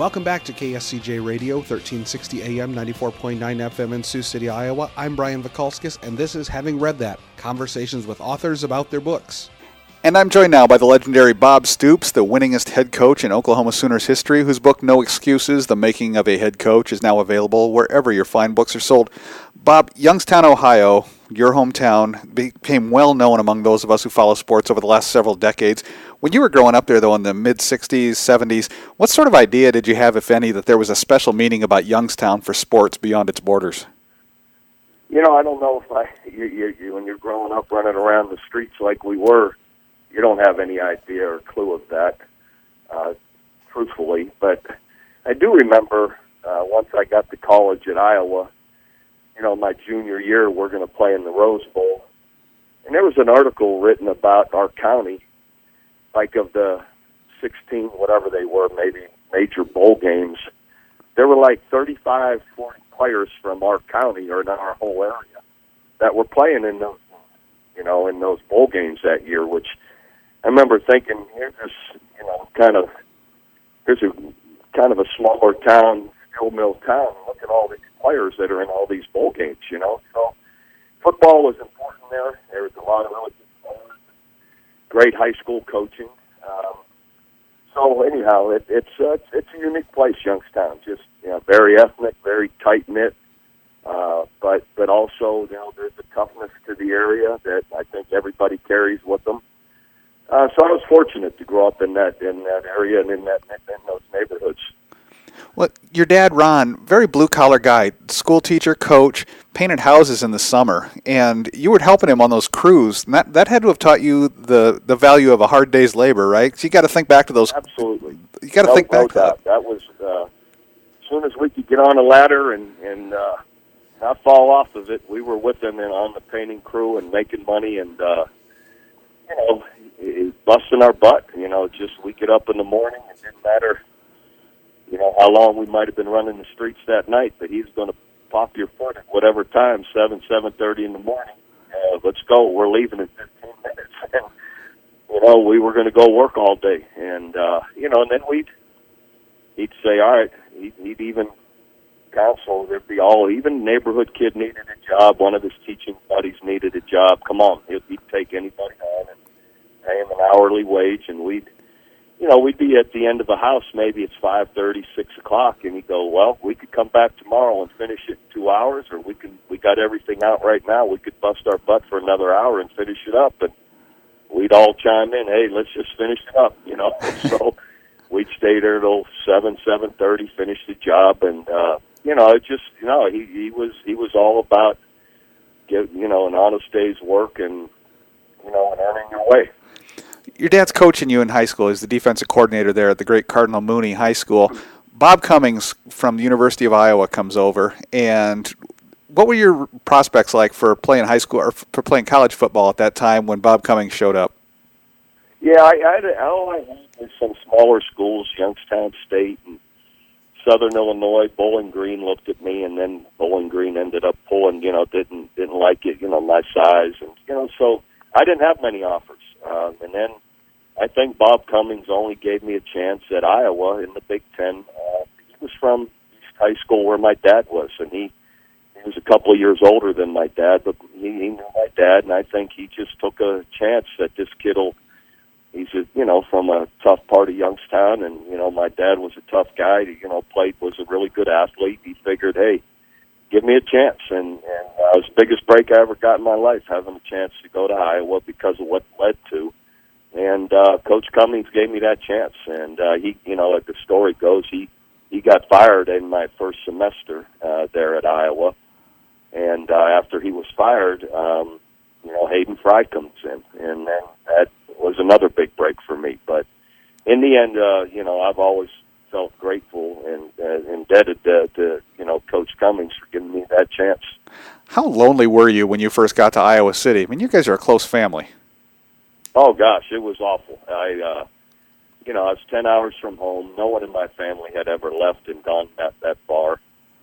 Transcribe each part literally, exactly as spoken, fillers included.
Welcome back to K S C J Radio, thirteen sixty A M, ninety-four point nine F M in Sioux City, Iowa. I'm Brian Vikalskis, and this is Having Read That, conversations with authors about their books. And I'm joined now by the legendary Bob Stoops, the winningest head coach in Oklahoma Sooners history, whose book, No Excuses, The Making of a Head Coach, is now available wherever your fine books are sold. Bob, Youngstown, Ohio, your hometown, became well known among those of us who follow sports over the last several decades. When you were growing up there, though, in the mid-sixties, seventies, what sort of idea did you have, if any, that there was a special meaning about Youngstown for sports beyond its borders? You know, I don't know if I, you, you, you, when you're growing up running around the streets like we were, you don't have any idea or clue of that, uh, truthfully. But I do remember uh, once I got to college at Iowa, you know, my junior year, we're going to play in the Rose Bowl. And there was an article written about our county, like of the sixteen, whatever they were, maybe major bowl games. There were like thirty-five, forty players from our county or in our whole area that were playing in those, you know, in those bowl games that year, which I remember thinking, here's this, you know, kind of, here's a kind of a smaller town, steel mill town. Look at all these players that are in all these bowl games, you know. So football was important there. There was a lot of really good players, great high school coaching. Um, so anyhow, it, it's uh, it's it's a unique place, Youngstown. Just, you know, very ethnic, very tight knit, uh, but but also, you know, there's a toughness to the area that I think everybody carries with them. Uh, so I was fortunate to grow up in that in that area and in that in those neighborhoods. Well, your dad, Ron, very blue-collar guy, school teacher, coach, painted houses in the summer, and you were helping him on those crews. And that, that had to have taught you the, the value of a hard day's labor, right? So you got to think back to those. Absolutely. You got to no, think back no to that. Doubt. That was uh, as soon as we could get on a ladder and and uh, not fall off of it, we were with him and on the painting crew and making money and uh, you know, busting our butt. You know, just we get up in the morning. It didn't matter, you know, how long we might have been running the streets that night, but he's going to pop your foot at whatever time, seven, seven thirty in the morning. Uh, let's go. We're leaving in fifteen minutes. And, you know, we were going to go work all day. And, uh, you know, and then we'd, he'd say, all right, he'd, he'd even counsel, there'd be all, even neighborhood kid needed a job. One of his teaching buddies needed a job. Come on. He'd, he'd take anybody on and pay him an hourly wage, and we'd, you know, we'd be at the end of a house, maybe it's five thirty, six o'clock, and he'd go, well, we could come back tomorrow and finish it in two hours, or we can, we got everything out right now. We could bust our butt for another hour and finish it up. And we'd all chime in, hey, let's just finish it up, you know. So we'd stay there till seven, seven thirty, finish the job, and, uh, you know, it just, you know, he, he was he was all about, get, you know, an honest day's work and, you know, and earning your way. Your dad's coaching you in high school. He's the defensive coordinator there at the great Cardinal Mooney High School. Bob Cummings from the University of Iowa comes over. And what were your prospects like for playing high school or for playing college football at that time when Bob Cummings showed up? Yeah, I, I had, all I had was some smaller schools, Youngstown State and Southern Illinois. Bowling Green looked at me, and then Bowling Green ended up pulling, you know, didn't didn't like it, you know, my size. And, you know, so I didn't have many offers. Um, and then I think Bob Cummings only gave me a chance at Iowa in the Big Ten. Uh, he was from East High School where my dad was, and he, he was a couple of years older than my dad, but he, he knew my dad, and I think he just took a chance that this kid will, he's, a, you know, from a tough part of Youngstown, and, you know, my dad was a tough guy, you know, played, was a really good athlete. He figured, hey, give me a chance, and, and uh, it was the biggest break I ever got in my life, having a chance to go to Iowa because of what it led to. And uh, Coach Cummings gave me that chance, and uh, he, you know, like the story goes, he he got fired in my first semester uh, there at Iowa, and uh, after he was fired, um, you know, Hayden Fry comes in, and then that was another big break for me. But in the end, uh, you know, I've always felt grateful and uh, indebted to, to, you know, Coach Cummings for giving me that chance. How lonely were you when you first got to Iowa City? I mean, you guys are a close family. Oh, gosh, it was awful. I, uh, you know, I was ten hours from home. No one in my family had ever left and gone that, that far.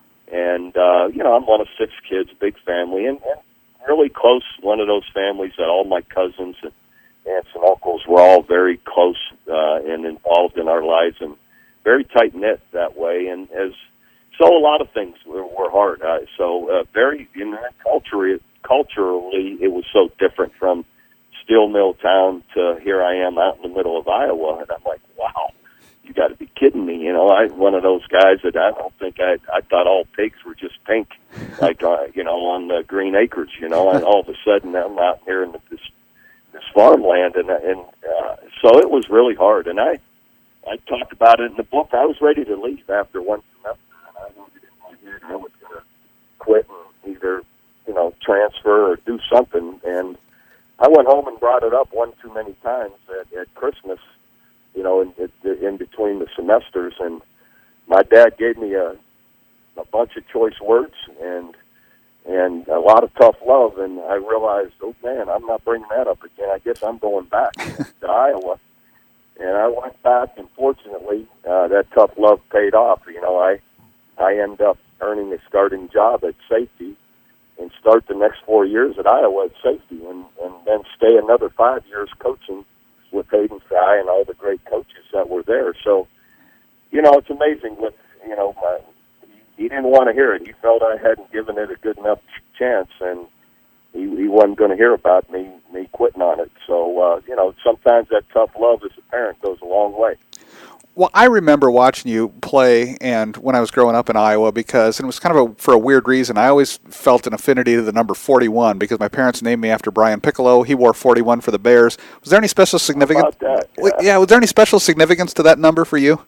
And, uh, you know, I'm one of six kids, big family, and, and really close, one of those families that all my cousins and aunts and uncles were all very close uh, and involved in our lives. And very tight-knit that way. And as so a lot of things were, were hard. Uh, so uh, very, you know, culturally, culturally, it was so different from steel mill town to here I am out in the middle of Iowa. And I'm like, wow, you got to be kidding me. You know, I'm one of those guys that I don't think I, I thought all pigs were just pink, like, uh, you know, on the green acres, you know, and all of a sudden I'm out here in this, this farmland. And, and uh, so it was really hard. And I, I talked about it in the book. I was ready to leave after one semester. I knew it in my head I was going to quit and either, you know, transfer or do something. And I went home and brought it up one too many times at, at Christmas, you know, in, in between the semesters. And my dad gave me a, a bunch of choice words and and a lot of tough love. And I realized, oh, man, I'm not bringing that up again. I guess I'm going back to Iowa. And I went back, and fortunately, uh, that tough love paid off. You know, I I ended up earning a starting job at safety and start the next four years at Iowa at safety, and, and then stay another five years coaching with Hayden Fry and all the great coaches that were there. So, you know, it's amazing what, you know, my, he didn't want to hear it. He felt I hadn't given it a good enough chance, and he, he wasn't going to hear about me me quitting on it. So, uh, you know, sometimes that tough love as a parent goes a long way. Well, I remember watching you play, and when I was growing up in Iowa, because and it was kind of a, for a weird reason. I always felt an affinity to the number forty-one because my parents named me after Brian Piccolo. He wore forty-one for the Bears. Was there any special significance? How about that? Yeah. yeah, was there any special significance to that number for you?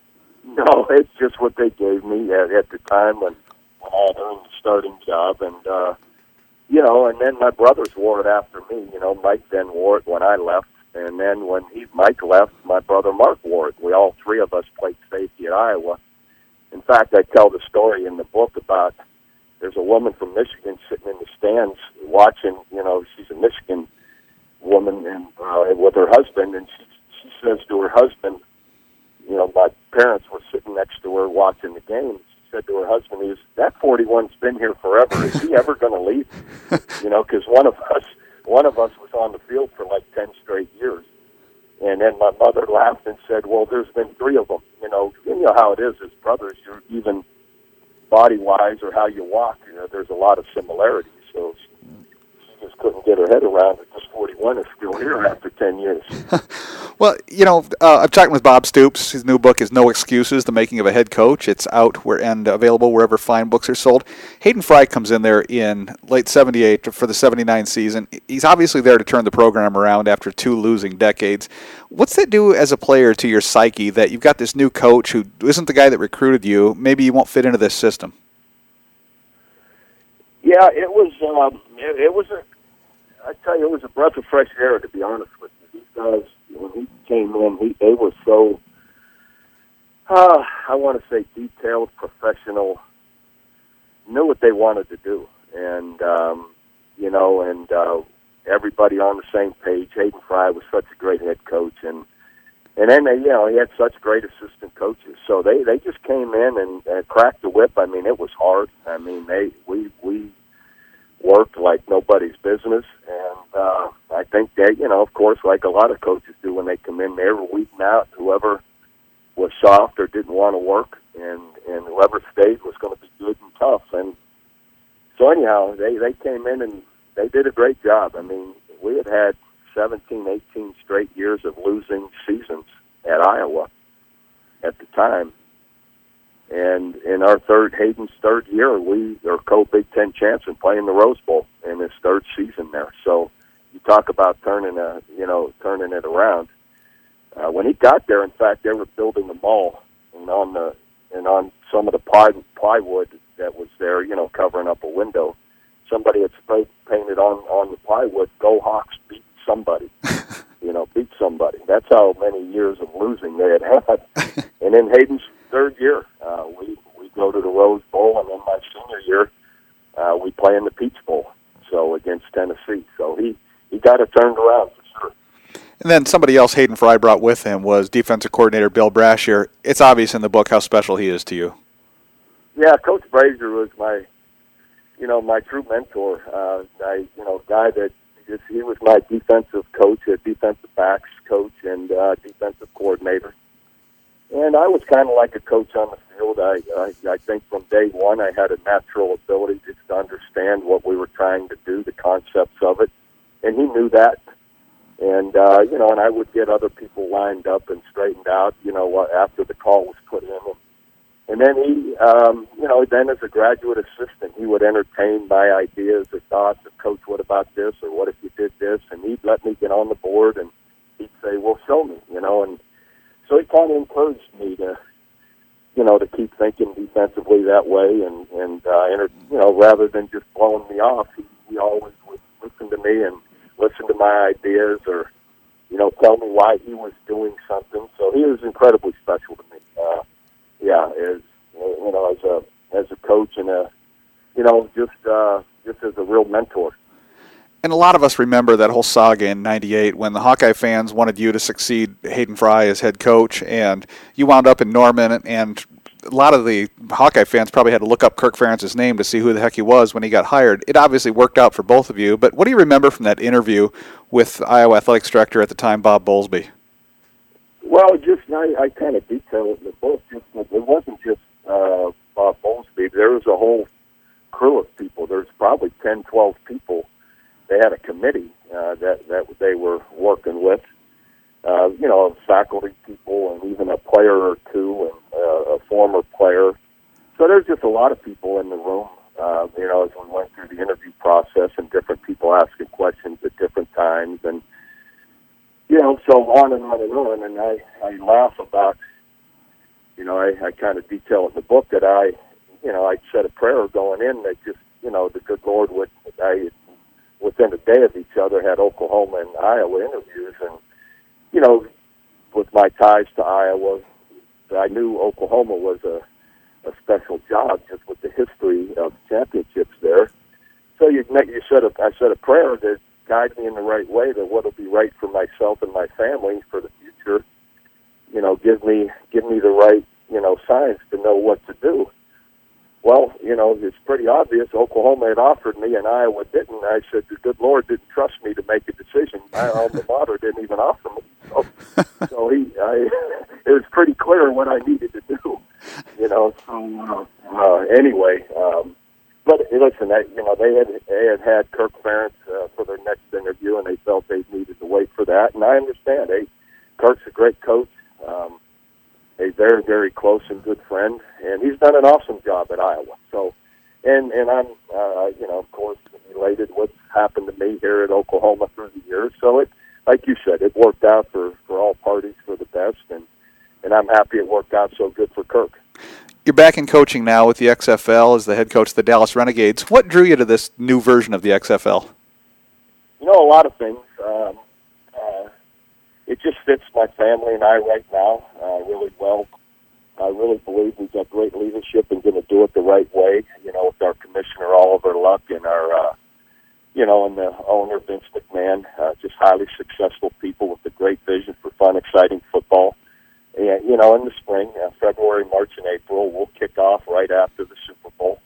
No, it's just what they gave me at, at the time when, when I had earned the starting job, and uh, you know, and then my brothers wore it after me. You know, Mike then wore it when I left. And then when he, Mike left, my brother Mark wore it. We all three of us played safety at Iowa. In fact, I tell the story in the book about there's a woman from Michigan sitting in the stands watching. You know, she's a Michigan woman and uh, with her husband, and she, she says to her husband, you know, my parents were sitting next to her watching the game. She said to her husband, "Is that forty-one's been here forever? Is he ever going to leave?" You know, because one of us. One of us was on the field for like ten straight years. And then my mother laughed and said, well, there's been three of them. You know, you know how it is as brothers. You're even body-wise or how you walk, you know, there's a lot of similarities. So she, she just couldn't get her head around it. This forty-one is still here after ten years. Well, you know, uh, I'm talking with Bob Stoops. His new book is No Excuses, The Making of a Head Coach. It's out where, and available wherever fine books are sold. Hayden Fry comes in there in late seventy-eight for the seventy-nine season. He's obviously there to turn the program around after two losing decades. What's that do as a player to your psyche that you've got this new coach who isn't the guy that recruited you? Maybe you won't fit into this system. Yeah, it was, um, it, it was a, I tell you, it was a breath of fresh air, to be honest with you. These guys, when he came in, he, they were so, uh, I want to say detailed, professional, knew what they wanted to do. And, um, you know, and uh, everybody on the same page. Hayden Fry was such a great head coach. And, and then, they, you know, he had such great assistant coaches. So they, they just came in and uh, cracked the whip. I mean, it was hard. I mean, they we we worked like nobody's business. And uh, I think that, you know, of course, like a lot of coaches do when they come in, they were weeding out whoever was soft or didn't want to work, and, and whoever stayed was going to be good and tough. And so anyhow, they, they came in and they did a great job. I mean, we had had seventeen, eighteen straight years of losing seasons at Iowa at the time. And in our third, Hayden's third year, we are co-Big Ten champs and playing the Rose Bowl in his third season there. So you talk about turning a, you know, turning it around. Uh, when he got there, in fact, they were building the mall, and on the and on some of the ply, plywood that was there, you know, covering up a window, somebody had sprayed painted on on the plywood, "Go Hawks, beat somebody." You know, beat somebody. That's how many years of losing they had had. And in Hayden's third year, uh, we we go to the Rose Bowl, and then my senior year, uh, we play in the Peach Bowl, so against Tennessee. So he, he got it turned around for sure. And then somebody else Hayden Fry brought with him was defensive coordinator Bill Brashear. It's obvious in the book how special he is to you. Yeah, Coach Brazier was my, you know, my true mentor. Uh, I, you know, guy that just, he was my defensive coach, a defensive backs coach, and uh, defensive coordinator. And I was kind of like a coach on the field. I, I I think from day one I had a natural ability just to understand what we were trying to do, the concepts of it, and he knew that. And uh, you know, and I would get other people lined up and straightened out, you know, after the call was put in. And, and then he, um, you know, then as a graduate assistant, he would entertain my ideas or thoughts of, Coach, what about this, or what if you did this? And he'd let me get on the board, and he'd say, well, show me, you know, and so he kind of encouraged me to, you know, to keep thinking defensively that way, and and uh, enter, you know, rather than just blowing me off, he, he always would listen to me and listen to my ideas, or you know, tell me why he was doing something. So he was incredibly special to me. Uh, yeah, as you know, as a as a coach and a, you know, just uh, just as a real mentor. And a lot of us remember that whole saga in ninety-eight when the Hawkeye fans wanted you to succeed Hayden Fry as head coach, and you wound up in Norman, and a lot of the Hawkeye fans probably had to look up Kirk Ferentz's name to see who the heck he was when he got hired. It obviously worked out for both of you, but what do you remember from that interview with Iowa Athletics Director at the time, Bob Bowlesby? Well, just I, I kind of detail it in the book. Just, it wasn't just uh, Bob Bowlesby. There was a whole crew of people. There's probably ten, twelve people. They had a committee uh, that, that they were working with, uh, you know, faculty people and even a player or two and uh, a former player. So there's just a lot of people in the room, uh, you know, as we went through the interview process, and different people asking questions at different times. And, you know, so on and on and on. And I, I laugh about, you know, I, I kind of detail in the book that I, you know, I said a prayer going in that just, you know, the good Lord would, I, within a day of each other, had Oklahoma and Iowa interviews. And, you know, with my ties to Iowa, I knew Oklahoma was a, a special job just with the history of championships there. So you, you said a, I said a prayer to guide me in the right way, to what will be right for myself and my family for the future. You know, give me give me the right, you know, signs to know what to do. Well, you know, it's pretty obvious. Oklahoma had offered me, and Iowa didn't. I said, the good Lord didn't trust me to make a decision. My alma mater didn't even offer me. So, so he, I, it was pretty clear what I needed to do, you know. So, uh, uh, anyway, um, but listen, I, you know, they had they had had Kirk Ferentz uh, for their next interview, and they felt they needed to wait for that. And I understand. Hey, Kirk's a great coach. Um, a very, very close and good friend, and he's done an awesome job at Iowa. So, and and I'm, uh, you know, of course, related what's happened to me here at Oklahoma through the years. So it, like you said, it worked out for, for all parties for the best, and, and I'm happy it worked out so good for Kirk. You're back in coaching now with the X F L as the head coach of the Dallas Renegades. What drew you to this new version of the X F L? You know, a lot of things. Um, uh, It just fits my family and I right now uh, really well. I really believe we've got great leadership and going to do it the right way, you know, with our commissioner, Oliver Luck, and our, uh, you know, and the owner, Vince McMahon, uh, just highly successful people with a great vision for fun, exciting football. And, you know, in the spring, uh, February, March, and April, we'll kick off right after the Super Bowl.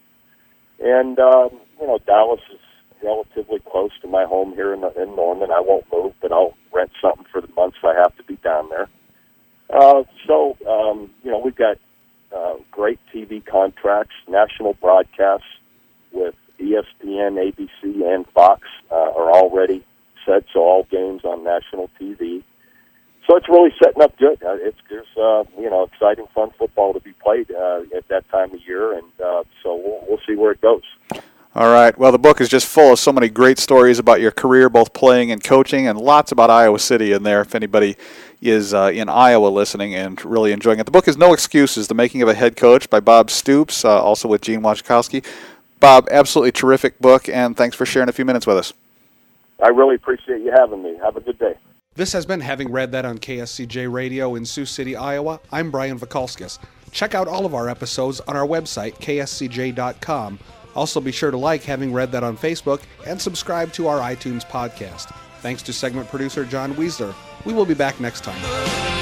And, um, you know, Dallas is relatively close to my home here in, in Norman. I won't move, but I'll rent something for the months I have to be down there. Uh, so, um, you know, we've got uh, great T V contracts, national broadcasts with E S P N, A B C, and Fox uh, are already set, so all games on national T V. So it's really setting up good. Uh, it's there's uh, you know, exciting, fun football to be played uh, at that time of year, and uh, so we'll, we'll see where it goes. All right. Well, the book is just full of so many great stories about your career, both playing and coaching, and lots about Iowa City in there if anybody is uh, in Iowa listening and really enjoying it. The book is No Excuses, The Making of a Head Coach by Bob Stoops, uh, also with Gene Wachkowski. Bob, absolutely terrific book, and thanks for sharing a few minutes with us. I really appreciate you having me. Have a good day. This has been Having Read That on K S C J Radio in Sioux City, Iowa. I'm Brian Vakalskis. Check out all of our episodes on our website, K S C J dot com. Also, be sure to like Having Read That on Facebook and subscribe to our iTunes podcast. Thanks to segment producer John Weisler. We will be back next time.